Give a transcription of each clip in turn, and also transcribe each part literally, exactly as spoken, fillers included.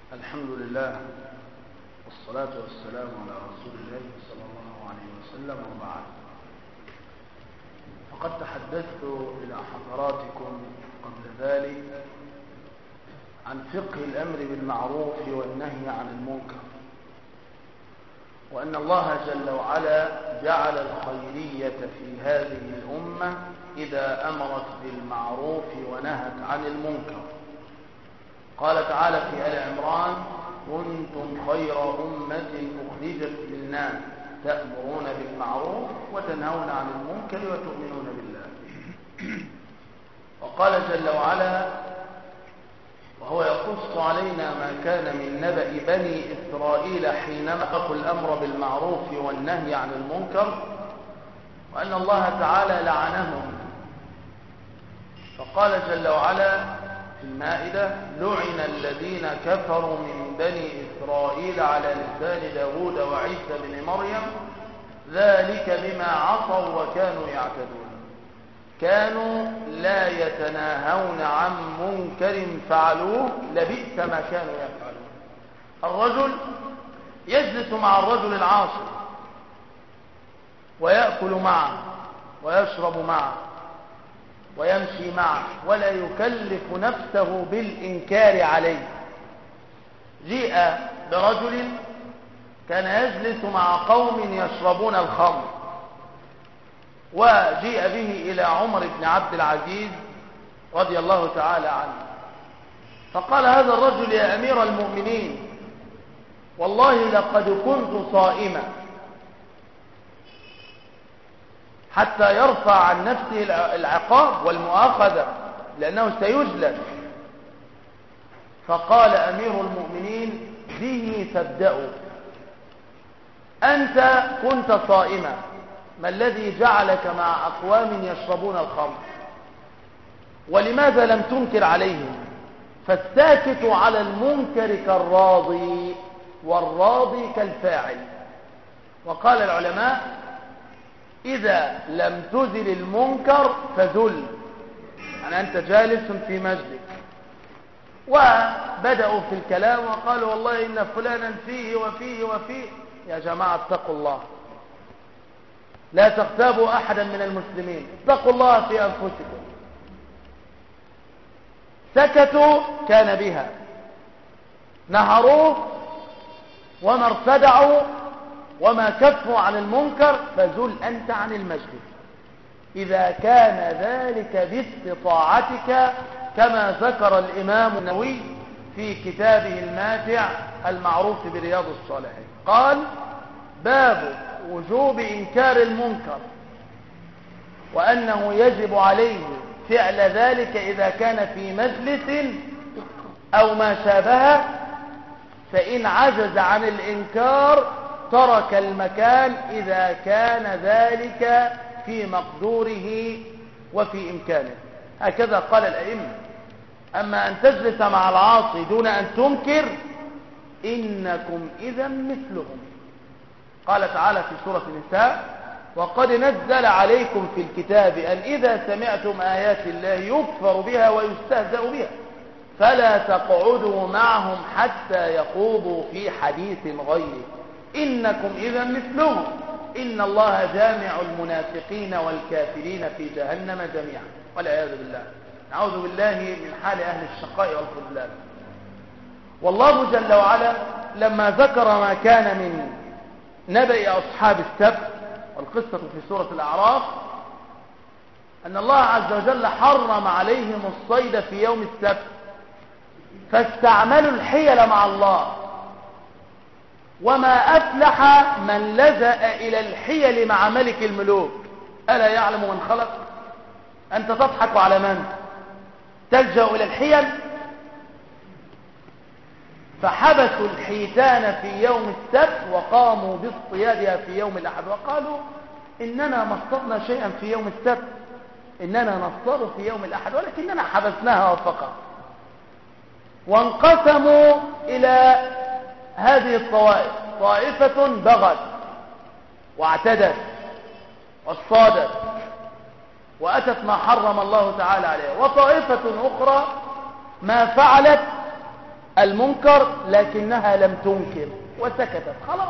الحمد لله والصلاة والسلام على رسول الله صلى الله عليه وسلم وبعد. فقد تحدثت إلى حضراتكم قبل ذلك عن فقه الأمر بالمعروف والنهي عن المنكر، وأن الله جل وعلا جعل الخيرية في هذه الأمة إذا أمرت بالمعروف ونهت عن المنكر. قال تعالى في آل عمران: كنتم خير أمة أخرجت للناس تأمرون بالمعروف وتنهون عن المنكر وتؤمنون بالله. وقال جل وعلا وهو يقص علينا ما كان من نبأ بني إسرائيل حينما أخذوا الأمر بالمعروف والنهي عن المنكر، وأن الله تعالى لعنهم. فقال جل وعلا في المائدة: لعن الذين كفروا من بني إسرائيل على لسان داود وعيسى بن مريم ذلك بما عصوا وكانوا يعتدون، كانوا لا يتناهون عن منكر فعلوه لبئس ما كانوا يفعلون. الرجل يجلس مع الرجل العاصي ويأكل معه ويشرب معه ويمشي معه ولا يكلف نفسه بالإنكار عليه. جيء برجل كان يجلس مع قوم يشربون الخمر، وجيء به إلى عمر بن عبد العزيز رضي الله تعالى عنه، فقال هذا الرجل: يا أمير المؤمنين، والله لقد كنت صائما حتى يرفع عن نفسه العقاب والمؤاخذة لأنه سيجلد. فقال أمير المؤمنين: به فابدأوا، أنت كنت صائما، ما الذي جعلك مع أقوام يشربون الخمر؟ ولماذا لم تنكر عليهم؟ فالساكت على المنكر كالراضي، والراضي كالفاعل. وقال العلماء: إذا لم تزل المنكر فذل، يعني أنت جالس في مسجد وبدأوا في الكلام وقالوا والله إن فلانا فيه وفيه وفيه. يا جماعة اتقوا الله، لا تغتابوا أحدا من المسلمين، اتقوا الله في أنفسكم. سكتوا كان بها، نهروه وما ارتدعوا وما كفوا عن المنكر فزل أنت عن المسجد، إذا كان ذلك باستطاعتك، كما ذكر الإمام النووي في كتابه الماتع المعروف برياض الصالحين. قال: باب وجوب إنكار المنكر، وأنه يجب عليه فعل ذلك إذا كان في مجلس أو ما شابه، فإن عجز عن الإنكار ترك المكان إذا كان ذلك في مقدوره وفي إمكانه. هكذا قال الأئمة. أما أن تجلس مع العاصي دون أن تنكر إنكم إذا مثلهم. قال تعالى في سورة النساء: وقد نزل عليكم في الكتاب أن إذا سمعتم آيات الله يكفر بها ويستهزأ بها فلا تقعدوا معهم حتى يخوضوا في حديث غيره إنكم إذا مثلهم إن الله جامع المنافقين والكافرين في جهنم جميعا، والعياذ بالله. نعوذ بالله من حال أهل الشقاء والخذلان. والله جل وعلا لما ذكر ما كان من نبأ أصحاب السبت، والقصة في سورة الأعراف، أن الله عز وجل حرم عليهم الصيد في يوم السبت، فاستعملوا الحيل مع الله، وما أفلح من لجأ إلى الحيل مع ملك الملوك. ألا يعلم من خلق؟ أنت تضحك على من؟ تلجأ إلى الحيل. فحبسوا الحيتان في يوم السبت وقاموا باصطيادها في يوم الأحد، وقالوا إننا ما اصطدنا شيئا في يوم السبت، إننا نصطاد في يوم الأحد، ولكننا حبسناها فقط. وانقسموا إلى هذه الطوائف: طائفة بغت واعتدت واصطادت وأتت ما حرم الله تعالى عليها، وطائفة أخرى ما فعلت المنكر لكنها لم تنكر وسكتت خلاص.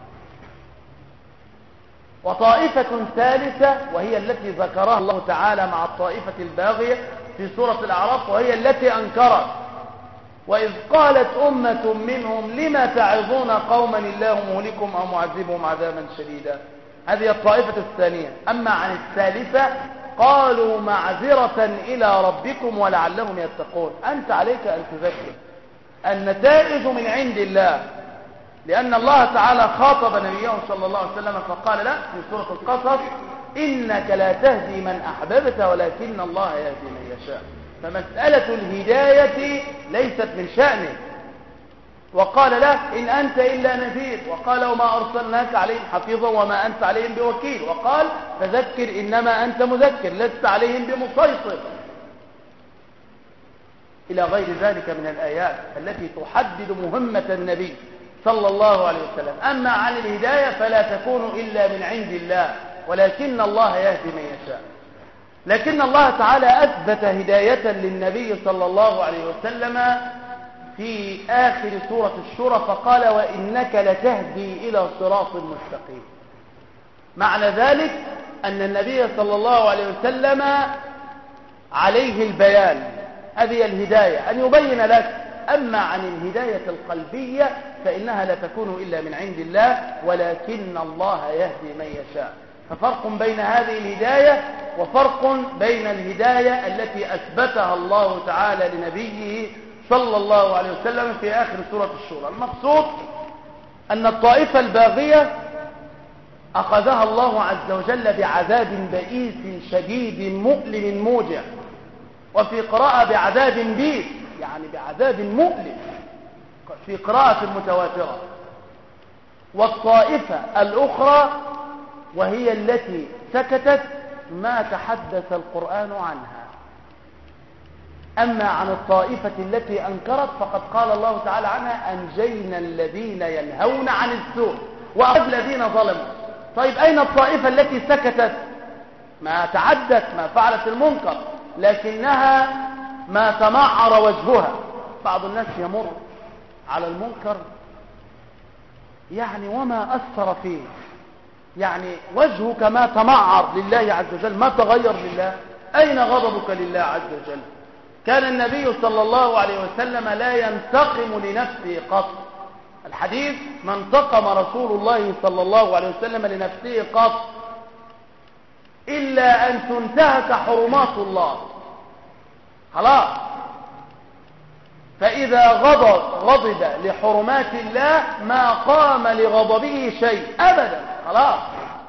وطائفة ثالثة وهي التي ذكرها الله تعالى مع الطائفة الباغية في سورة الأعراف، وهي التي أنكرت: وإذ قالت أمة منهم لما تعظون قوما الله مهلكهم أو معذبهم عذابا شديدا. هذه الطائفة الثانية. أما عن الثالثة قالوا معذرة إلى ربكم ولعلهم يتقون. أنت عليك أن تذكر النتائج من عند الله، لأن الله تعالى خاطب نبيه صلى الله عليه وسلم فقال له في سورة القصص: إنك لا تهدي من أحببت ولكن الله يهدي من يشاء. فمسألة الهداية ليست من شأنه. وقال له: إن أنت إلا نذير، وقال: وما أرسلناك عليهم حفيظا وما أنت عليهم بوكيل، وقال: فذكر إنما أنت مذكر لست عليهم بمسيطر، إلى غير ذلك من الآيات التي تحدد مهمة النبي صلى الله عليه وسلم. أما عن الهداية فلا تكون إلا من عند الله، ولكن الله يهدي من يشاء. لكن الله تعالى أثبت هداية للنبي صلى الله عليه وسلم في آخر سورة الشورى فقال: وإنك لتهدي إلى صراط مستقيم. معنى ذلك أن النبي صلى الله عليه وسلم عليه البيان، هذه الهداية أن يبين لك. أما عن الهداية القلبية فإنها لا تكون إلا من عند الله، ولكن الله يهدي من يشاء. ففرق بين هذه الهداية وفرق بين الهداية التي أثبتها الله تعالى لنبيه صلى الله عليه وسلم في آخر سورة الشورى. المقصود أن الطائفة الباغية أخذها الله عز وجل بعذاب بئيس شديد مؤلم موجع، وفي قراءة بعذاب بئيس يعني بعذاب مؤلم في قراءة متواترة. والطائفة الأخرى وهي التي سكتت ما تحدث القرآن عنها. أما عن الطائفة التي أنكرت فقد قال الله تعالى عنها: أنجينا الذين ينهون عن السوء وأخذنا الذين ظلموا. طيب أين الطائفة التي سكتت؟ ما تعدت، ما فعلت المنكر، لكنها ما تمعر وجهها. بعض الناس يمر على المنكر يعني وما أثر فيه، يعني وجهك ما تمعر لله عز وجل، ما تغير لله. أين غضبك لله عز وجل؟ كان النبي صلى الله عليه وسلم لا ينتقم لنفسه قط. الحديث: ما انتقم رسول الله صلى الله عليه وسلم لنفسه قط إلا أن تنتهك حرمات الله. خلاص. فإذا غضب غضب لحرمات الله ما قام لغضبه شيء أبدا. خلاص.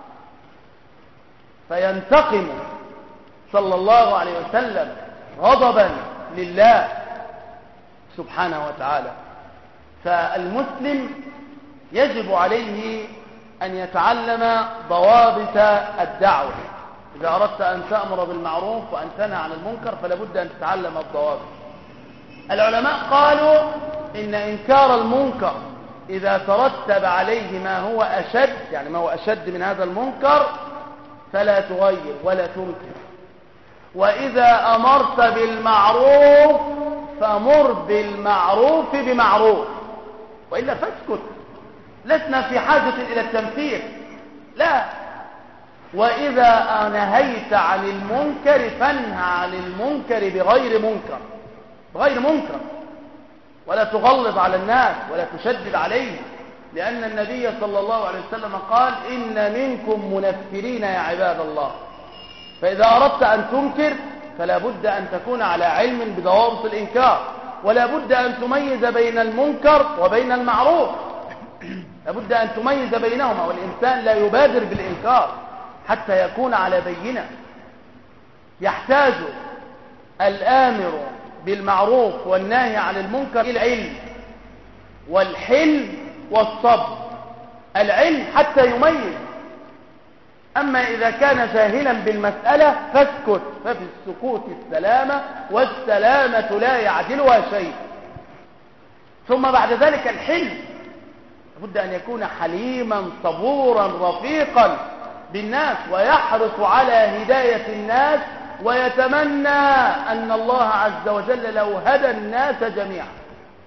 فينتقم صلى الله عليه وسلم غضبا لله سبحانه وتعالى. فالمسلم يجب عليه أن يتعلم ضوابط الدعوة. إذا أردت أن تأمر بالمعروف وأن تنهى عن المنكر فلا بد أن تتعلم الضوابط. العلماء قالوا إن إنكار المنكر إذا ترتب عليه ما هو أشد، يعني ما هو أشد من هذا المنكر، فلا تغير ولا تنكر. وإذا أمرت بالمعروف فمر بالمعروف بمعروف، وإلا فاسكت. لسنا في حاجة إلى التمثيل، لا. وإذا نهيت عن المنكر فانهى عن المنكر بغير منكر، بغير منكر، ولا تغلظ على الناس ولا تشدد عليهم، لأن النبي صلى الله عليه وسلم قال: إن منكم منفرين يا عباد الله. فإذا أردت أن تنكر فلا بد أن تكون على علم بضوابط الإنكار، ولا بد أن تميز بين المنكر وبين المعروف، لا بد أن تميز بينهما. والإنسان لا يبادر بالإنكار حتى يكون على بينة. يحتاج الآمر بالمعروف والناهي عن المنكر إلى العلم والحلم والصبر. العلم حتى يميز. أما إذا كان جاهلا بالمسألة فاسكت، ففي السكوت السلامة، والسلامة لا يعدلها شيء. ثم بعد ذلك الحلم، لابد أن يكون حليما صبورا رفيقا بالناس، ويحرص على هداية الناس، ويتمنى أن الله عز وجل لو هدى الناس جميعا.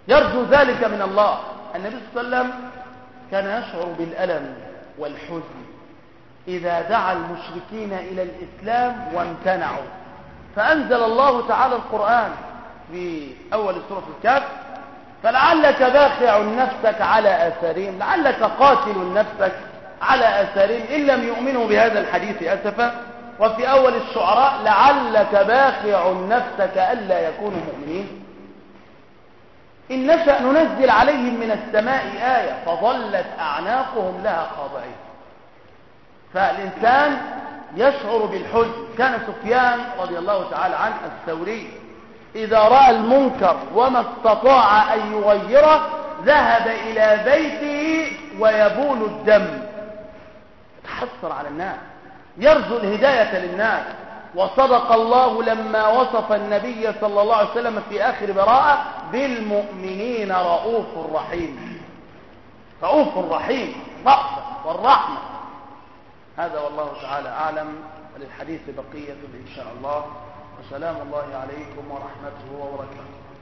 يرجو ذلك من الله. النبي صلى الله عليه وسلم كان يشعر بالألم والحزن إذا دعا المشركين إلى الإسلام وامتنعوا، فأنزل الله تعالى القرآن في أول سورة الكهف: فلعلك باخع نفسك على آثارهم، لعلك قاتل نفسك على آثارهم إن لم يؤمنوا بهذا الحديث أسفا. وفي أول الشعراء: لعلك باخع نفسك ألا يكونوا مؤمنين. إن نشأ ننزل عليهم من السماء آية فظلت أعناقهم لها خاضعين. فالإنسان يشعر بالحزن. كان سفيان رضي الله تعالى عنه الثوري إذا رأى المنكر وما استطاع أن يغيره ذهب إلى بيته ويبول الدم، يتحسر على الناس، يرجو الهداية للناس. وصدق الله لما وصف النبي صلى الله عليه وسلم في آخر براءة: بالمؤمنين رؤوف رحيم. رؤوف رحيم، رأفة والرحمة. هذا والله تعالى أعلم. وللحديث بقية إن شاء الله. وسلام الله عليكم ورحمته وبركاته.